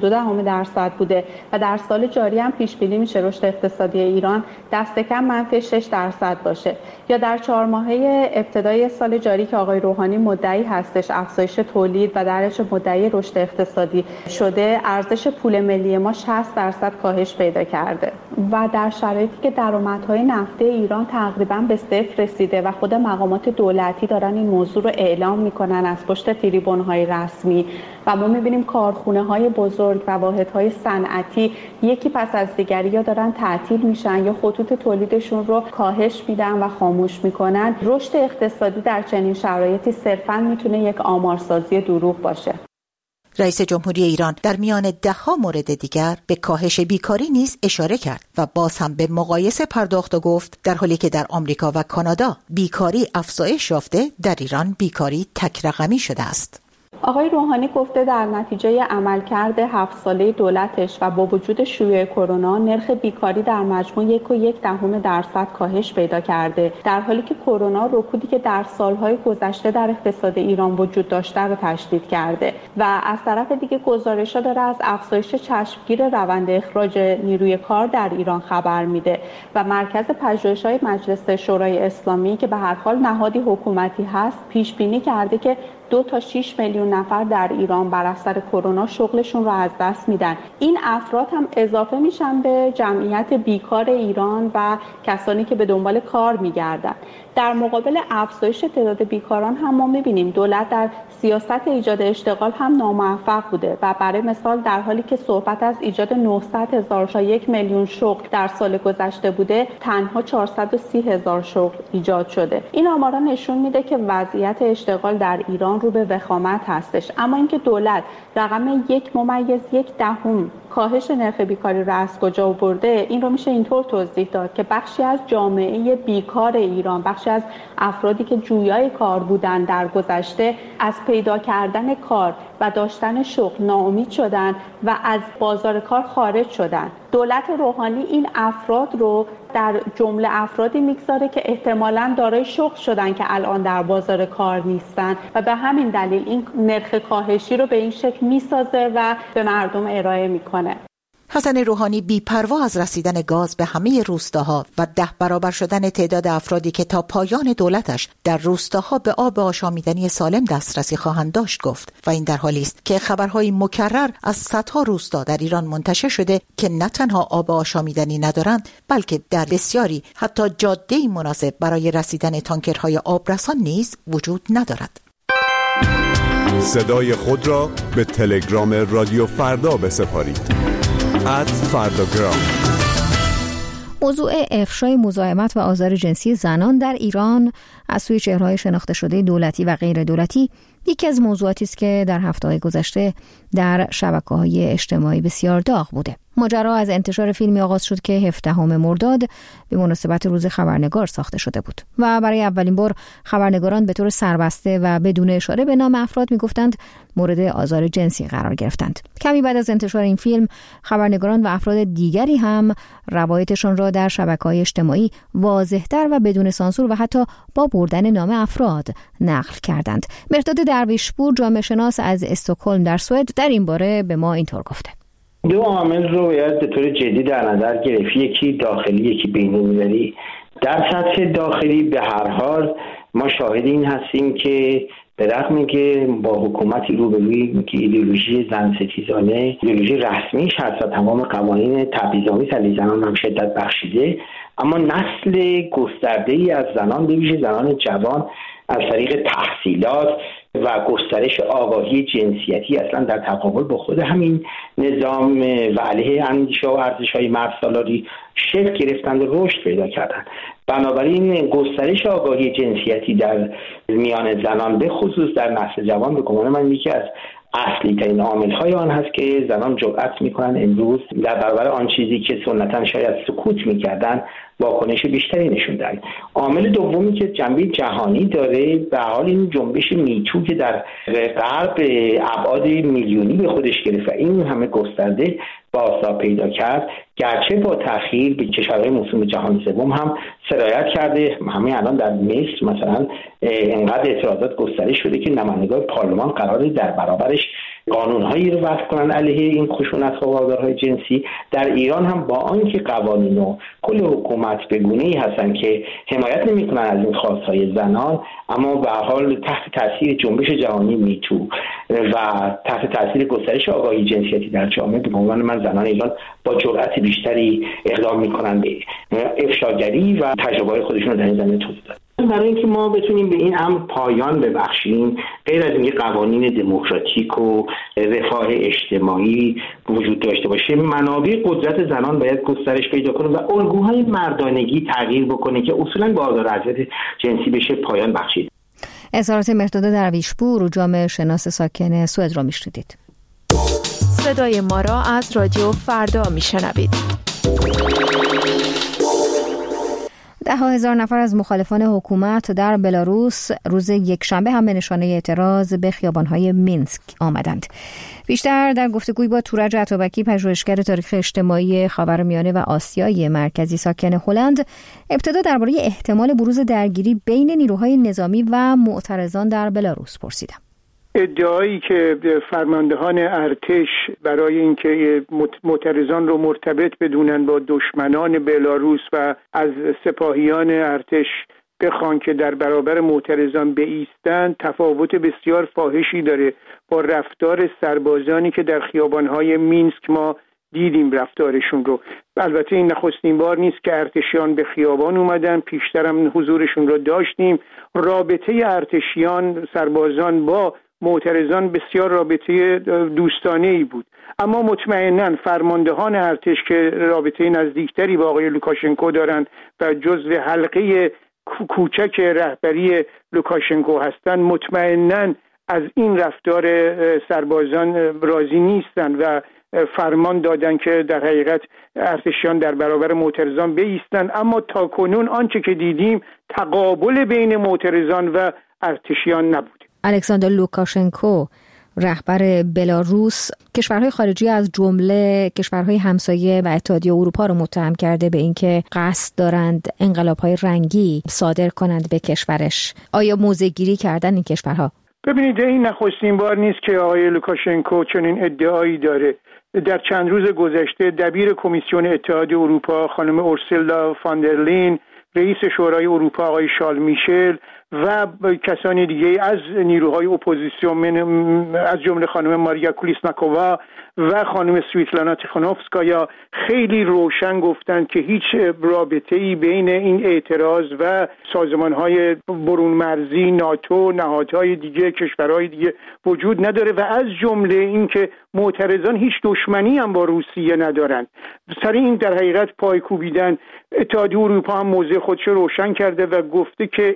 82% بوده و در سال جاری هم پیش بینی میشه رشد اقتصادی ایران دست کم منفی 6% باشه. یا در 4 ماهه ابتدای سال جاری که آقای روحانی مدعی هستش افزایش تولید و درش مدعی رشد اقتصادی شده، ارزش پول ملی ما 60% کاهش پیدا کرده و در شرایطی که درآمدهای نفتی ایران تقریبا به 0 رسیده و خود مقامات دولتی دارن این موضوع رو اعلام میکنن از پشت تریبون‌های رسمی و ما میبینیم کارخونه‌های بزرگ و واحدهای صنعتی یکی پس از دیگری یا دارن تعطیل میشن یا خطوط تولیدشون رو کاهش میدن و خاموش میکنن. رشد اقتصادی در چنین شرایطی صرفاً میتونه یک آمارسازی دروغ باشه. رئیس جمهوری ایران در میان 10 مورد دیگر به کاهش بیکاری نیز اشاره کرد و باز هم به مقایسه پرداخت و گفت در حالی که در آمریکا و کانادا بیکاری افزایش یافته، در ایران بیکاری تک رقمی شده است. آقای روحانی گفته در نتیجه عملکرد 7 ساله دولتش و با وجود شیوع کرونا نرخ بیکاری در مجموع 1.1% کاهش پیدا کرده، در حالی که کرونا رکودی که در سالهای گذشته در اقتصاد ایران وجود داشته رو تشدید کرده و از طرف دیگه گزارش‌ها داره از افزایش چشمگیر روند اخراج نیروی کار در ایران خبر میده و مرکز پژوهش‌های مجلس شورای اسلامی که به هر حال نهادی حکومتی هست پیش بینی کرده که 2 تا 6 میلیون نفر در ایران بر اثر کرونا شغلشون رو از دست میدن. این افراد هم اضافه میشن به جمعیت بیکار ایران و کسانی که به دنبال کار میگردن. در مقابل افزایش تعداد بیکاران هم ما میبینیم دولت در سیاست ایجاد اشتغال هم ناموفق بوده و برای مثال در حالی که صحبت از ایجاد 900,000 تا 1 میلیون شغل در سال گذشته بوده، تنها 430,000 شغل ایجاد شده. این آمارا نشون میده که وضعیت اشتغال در ایران رو به وخامت هستش، اما اینکه دولت رقم 1.1% کاهش نرخ بیکاری رو از کجا آورده، این رو میشه اینطور توضیح داد که بخشی از جامعه بیکار ایران، بخشی از افرادی که جویای کار بودن در گذشته، از پیدا کردن کار و داشتن شغل ناامید شدن و از بازار کار خارج شدن. دولت روحانی این افراد رو در جمله افرادی میگذاره که احتمالاً دارای شغل شدن که الان در بازار کار نیستن و به همین دلیل این نرخ کاهشی رو به این شکل میسازه و به مردم ارائه میکنه. حسن روحانی بی‌پروا از رسیدن گاز به همه روستاها و 10 برابر شدن تعداد افرادی که تا پایان دولتش در روستاها به آب آشامیدنی سالم دسترسی خواهند داشت گفت و این در حالی است که خبرهای مکرر از صدها روستا در ایران منتشر شده که نه تنها آب آشامیدنی ندارند، بلکه در بسیاری حتی جاده‌ای مناسب برای رسیدن تانکرهای آبرسان نیز وجود ندارد. صدای خود را به تلگرام رادیو فردا بسپارید. @فرداگرام. موضوع افشای مزاحمت و آزار جنسی زنان در ایران از سوی چهره‌های شناخته شده دولتی و غیر دولتی یکی از موضوعاتی است که در هفته‌های گذشته در شبکه‌های اجتماعی بسیار داغ بوده. ماجرا از انتشار فیلمی آغاز شد که 17 مرداد به مناسبت روز خبرنگار ساخته شده بود و برای اولین بار خبرنگاران به طور سربسته و بدون اشاره به نام افراد میگفتند مورد آزار جنسی قرار گرفتند. کمی بعد از انتشار این فیلم خبرنگاران و افراد دیگری هم روایتشان را در شبکه‌های اجتماعی واضح‌تر و بدون سانسور و حتی با بردن نام افراد نقل کردند. مرداد درویشپور جامعه شناس از استکهلم در سوئد در این باره به ما اینطور گفته: دو عامل رو باید به طور جدی در نظر گرفت، یکی داخلی یکی بین‌المللی. در سطح داخلی به هر حال ما شاهد این هستیم که به رغم که با حکومتی روبروییم که ایدئولوژی زن ستیزانه ایدئولوژی رسمیش هست و تمام قوانین تبعیض‌آمیز علیه زنان هم شدت بخشیده، اما نسل گسترده‌ای از زنان به ویژه زنان جوان از طریق تحصیلات و گسترش آگاهی جنسیتی اصلا در تقابل با خود همین نظام و علیه اندیشه و ارزش‌های مردسالاری شکل گرفتند و رشد پیدا کردند. بنابراین گسترش آگاهی جنسیتی در میان زنان به خصوص در نسل جوان به گمان من یکی از اصلی ترین عامل‌های آن هست که زنان جرأت می‌کنند امروز در برابر آن چیزی که سنتاً شاید سکوت می‌کردند واکنش بیشتری نشون دهند. عامل دومی که جنبه جهانی داره به حال این جنبش میتو که در غرب ابعاد میلیونی به خودش گرفت و این همه گسترده بازتاب پیدا کرد، گرچه با تأخیر به کشورهای موسوم جهان سوم هم سرایت کرده. همین الان در مصر مثلا انقدر اعتراضات گسترش شده که نمایندگان پارلمان قراره در برابرش قانون‌هایی رو وضع کنن علیه این خشونت‌ها و آزارهای جنسی. در ایران هم با آنکه قوانین و کل حکومت به گونه‌ای هستن که حمایت نمی‌کنن از این خواست‌های زنان، اما به هر حال تحت تاثیر جنبش جهانی میتو و تحت تاثیر گسترش آگاهی جنسیتی در جامعه به عنوان من زنان ایران با جرأت بیشتری اقدام می‌کنن به افشاگری و تجربه‌های خودشون رو در این زمینه توضیح دادن. برای اینکه ما بتونیم به این امر پایان ببخشیم، غیر از اینکه قوانین دموکراتیک و رفاه اجتماعی وجود داشته باشه، منابع قدرت زنان باید گسترش پیدا کنه و الگوهای مردانگی تغییر بکنه که اصولاً با آزار اذیت جنسی بشه پایان بخشید. اظهارات مرداد درویشپور جامعه شناس ساکن سوئد را میشنیدید. صدای ما را از رادیو فردا میشنوید. 10,000 نفر از مخالفان حکومت در بلاروس روز یکشنبه هم به نشانه اعتراض به خیابان‌های مینسک آمدند. بیشتر در گفتگوی با تورج عطابکی، پژوهشگر تاریخ اجتماعی خاورمیانه و آسیای مرکزی ساکن هلند، ابتدا درباره احتمال بروز درگیری بین نیروهای نظامی و معترضان در بلاروس پرسیدم. ادعایی که فرماندهان ارتش برای اینکه معترضان رو مرتبط بدونن با دشمنان بلاروس و از سپاهیان ارتش بخوان که در برابر معترضان بایستند تفاوت بسیار فاحشی داره با رفتار سربازانی که در خیابان‌های مینسک ما دیدیم رفتارشون رو. البته این نخستین بار نیست که ارتشیان به خیابان اومدن، پیشترم حضورشون رو داشتیم. رابطه ارتشیان سربازان با معترضان بسیار رابطه دوستانه‌ای بود، اما مطمئناً فرماندهان ارتش که رابطه نزدیکتری با آقای لوکاشنکو دارند و جزو حلقه کوچک رهبری لوکاشنکو هستند، مطمئناً از این رفتار سربازان راضی نیستند و فرمان دادن که در حقیقت ارتشیان در برابر معترضان بایستند. اما تاکنون آنچه که دیدیم تقابل بین معترضان و ارتشیان نبود. الکساندر لوکاشنکو رهبر بلاروس کشورهای خارجی از جمله کشورهای همسایه و اتحادیه اروپا رو متهم کرده به اینکه قصد دارند انقلاب‌های رنگی صادر کنند به کشورش. آیا موضع‌گیری کردن این کشورها؟ ببینید این نخستین بار نیست که آقای لوکاشنکو چنین ادعایی داره. در چند روز گذشته دبیر کمیسیون اتحادیه اروپا خانم اورسولا فاندرلین، رئیس شورای اروپا آقای شارل میشل و کسانی دیگه از نیروهای اپوزیسیون از جمله خانم ماریا کولیسناکووا و خانم سویتلانا تیخانوفسکایا خیلی روشن گفتند که هیچ رابطه‌ای بین این اعتراض و سازمان‌های برون مرزی، ناتو، نهادهای دیگه، کشورهای دیگه وجود نداره و از جمله اینکه معترضان هیچ دشمنی هم با روسیه ندارند. سر این در حقیقت پای کوبیدن. اتحادیه اروپا هم موضع خودش روشن کرده و گفته که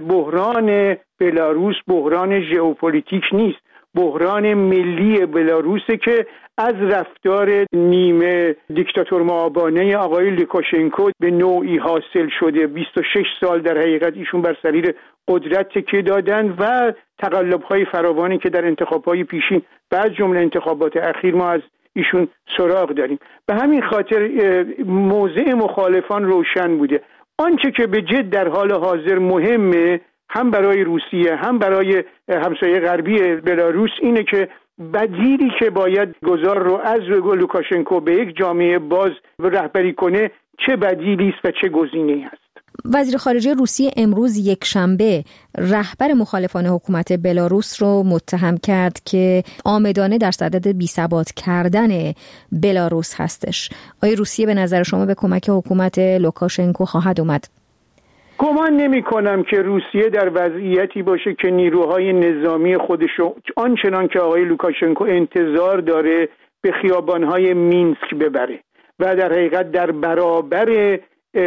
بحران بلاروس بحران ژئوپلیتیک نیست، بحران ملی بلاروسه که از رفتار نیمه دیکتاتور معابانه آقای لوکاشنکو به نوعی حاصل شده. 26 سال در حقیقت ایشون بر سریر قدرت تکیه دادن و تقلب‌های فراوانی که در انتخاب‌های پیشین بعد جمله انتخابات اخیر ما از ایشون سراغ داریم. به همین خاطر موضع مخالفان روشن بوده. آنچه که به جد در حال حاضر مهمه هم برای روسیه هم برای همسایه غربی بلاروس اینه که بدیلی که باید گذار رو از لوکاشنکو به یک جامعه باز رهبری کنه چه بدیلی است و چه گزینه‌ای است. وزیر خارجه روسیه امروز یکشنبه رهبر مخالفان حکومت بلاروس رو متهم کرد که عامدانه در صدد بی‌ثبات کردن بلاروس هستش. آیا روسیه به نظر شما به کمک حکومت لوکاشنکو خواهد اومد؟ گمان نمی کنم که روسیه در وضعیتی باشه که نیروهای نظامی خودشو آنچنان که آقای لوکاشنکو انتظار داره به خیابانهای مینسک ببره و در حقیقت در برابر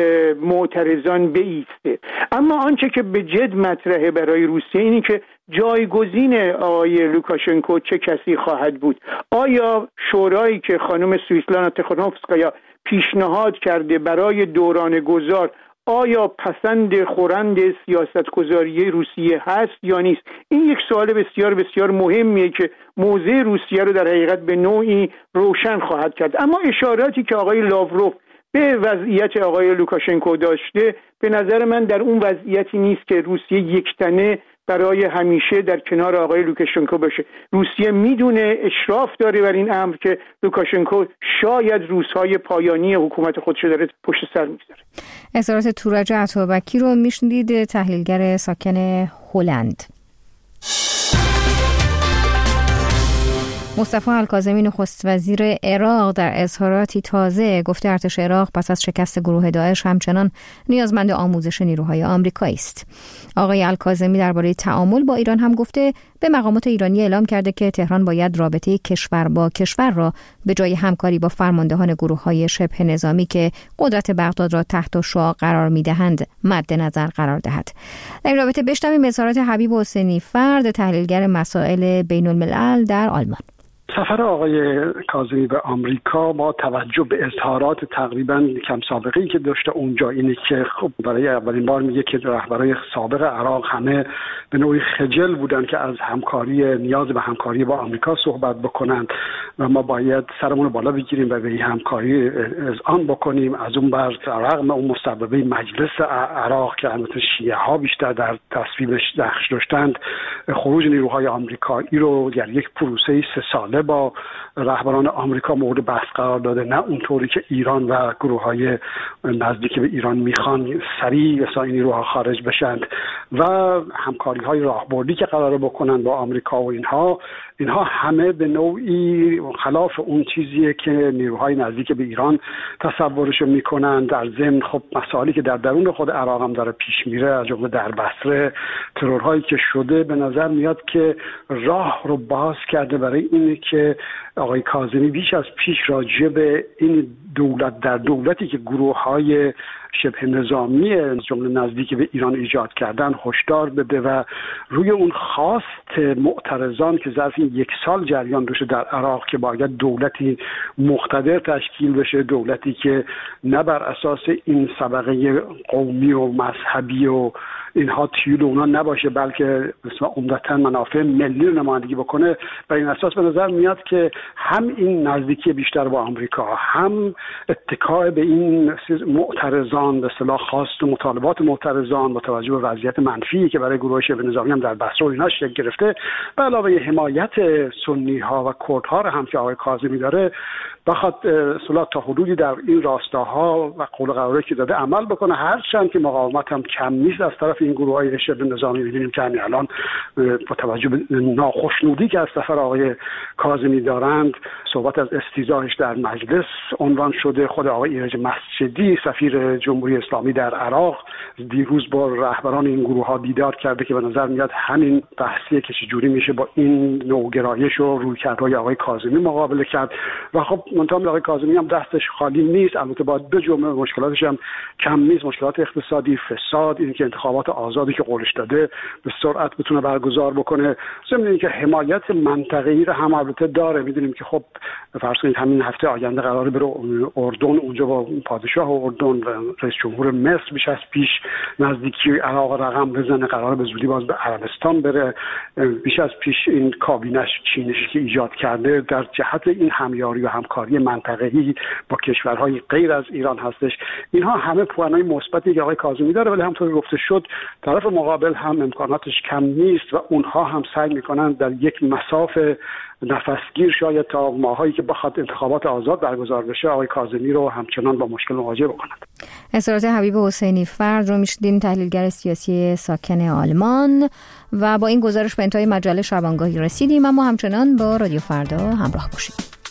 معترضان بایسته. اما آنچه که به جد مطرحه برای روسیه اینی که جایگزین آقای لوکاشنکو چه کسی خواهد بود. آیا شورایی که خانم سویتلانا تیخانوفسکایا پیشنهاد کرده برای دوران گذار آیا پسند خورند سیاستگذاری روسیه هست یا نیست؟ این یک سوال بسیار بسیار مهمیه که موضع روسیه رو در حقیقت به نوعی روشن خواهد کرد. اما اشاراتی که آقای لاوروف به وضعیت آقای لوکاشنکو داشته به نظر من در اون وضعیتی نیست که روسیه یکتنه برای همیشه در کنار آقای لوکاشنکو باشه. روسیه میدونه، اشراف داره بر این امر که لوکاشنکو شاید روزهای پایانی حکومت خودش داره پشت سر میگذاره. اظهارات تورج عطابکی رو میشنیدید، تحلیلگر ساکن هلند. مصطفی الکاظمی نخست وزیر عراق در اظهاراتی تازه گفته ارتش عراق پس از شکست گروه داعش همچنان نیازمند آموزش نیروهای آمریکایی است. آقای الکاظمی درباره تعامل با ایران هم گفته به مقامات ایرانی اعلام کرده که تهران باید رابطه کشور با کشور را به جای همکاری با فرماندهان گروه‌های شبه نظامی که قدرت بغداد را تحت شعاع قرار می‌دهند مد نظر قرار دهد. در این رابطه بشنویم اظهارات حبیب حسینی فرد، تحلیلگر مسائل بین‌الملل در آلمان. سفر آقای کاظمی به آمریکا با توجه به اظهارات تقریبا کم سابقه‌ای که داشته اونجا اینه که خب برای اولین بار میگه که رهبرای سابق عراق همه به نوعی خجل بودن که از همکاری، نیاز به همکاری با آمریکا صحبت بکنند و ما باید سرمون رو بالا بگیریم و به این همکاری اذعان بکنیم. از اون بر رغم اون مصوبه مجلس عراق که البته شیعه ها بیشتر در تصویبش نقش داشتند، خروج نیروهای آمریکایی رو در یک پروسه 3 ساله با رهبران آمریکا مورد بحث قرار داده، نه اونطوری که ایران و گروه‌های نزدیک به ایران میخوان سریع مثلا این نیروها خارج بشند و همکاری‌های راهبردی که قراره بکنن با آمریکا و اینها همه به نوعی خلاف اون چیزیه که نیروهای نزدیک به ایران تصورشو میکنن. در ضمن خب مسائلی که در درون خود عراق هم داره پیش میره، از جمله در بصره ترورهایی که شده، به نظر میاد که راه رو باز کرده برای اینه که آقای کاظمی بیش از پیش راجع به این دولت در دولتی که گروه‌های شبه نظامی از جمله نزدیک به ایران ایجاد کردن هشدار بده و روی اون خواست معترضان که ظرف این 1 سال جریان داشته در عراق که باید دولتی مقتدر تشکیل بشه، دولتی که نه بر اساس این طبقه قومی و مذهبی و اینها تیول اونا نباشه بلکه عمدتاً منافع ملی رو نمایندگی بکنه. بر این اساس به نظر میاد که هم این نزدیکی بیشتر با آمریکا، هم اتکای به این معترضان به اصطلاح خواست و مطالبات معترضان با توجه به وضعیت منفی که برای گروه شبه نظامی هم در بصره و اینا شکل گرفته، به علاوه حمایت سنی ها و کرد ها رو هم که آقای کاظمی داره، بخواد اصطلاح تا حدودی در این راستاها و قول قراری که داده عمل بکنه، هرچند که مقاومت هم کم نیست از طرف این گروه‌های شبه نظامی می‌بینیم که همین الان با توجه به ناخشنودی که از سفر آقای کاظمی دارند صحبت از استیضاحش در مجلس عنوان شده. خود آقای ایرج مسجدی سفیر جمهوری اسلامی در عراق دیروز با رهبران این گروه‌ها دیدار کرده که به نظر میاد همین بحثیه که چجوری میشه با این نوگرایش و رویکردهای آقای کاظمی مقابله کرد. و خب منتها آقای کاظمی هم دستش خالی نیست، البته باید به جمله مشکلاتش هم کم نیست، مشکلات اقتصادی، فساد، این که انتخابات آزادی که قولش داده به سرعت بتونه برگزار بکنه، ضمن اینکه حمایت منطقه‌ای رو هم البته داره. میدونیم که خب فرض کنید همین هفته آینده قراره بره اردن، اونجا با پادشاه اردن و رئیس جمهور مصر بیش از پیش نزدیکی عراق رقم بزنه، قراره به زودی باز به عربستان بره، بیش از پیش این کابینش چینشی که ایجاد کرده در جهت این همیاری و همکاری منطقه‌ای با کشورهای غیر از ایران هستش. اینها همه پوانای مثبتی که آقای کاظمی داره، ولی همونطور گفته شد طرف مقابل هم امکاناتش کم نیست و اونها هم سعی میکنن در یک مسافه نفسگیر شاید تا ماهایی که بخواد انتخابات آزاد برگزار بشه آقای کاظمی رو همچنان با مشکل مواجه بکنند. اظهارات حبیب حسینی فرد رو میشدیم، تحلیلگر سیاسی ساکن آلمان، و با این گزارش به انتهای مجله شبانگاهی رسیدیم. اما همچنان با رادیو فردا همراه باشید.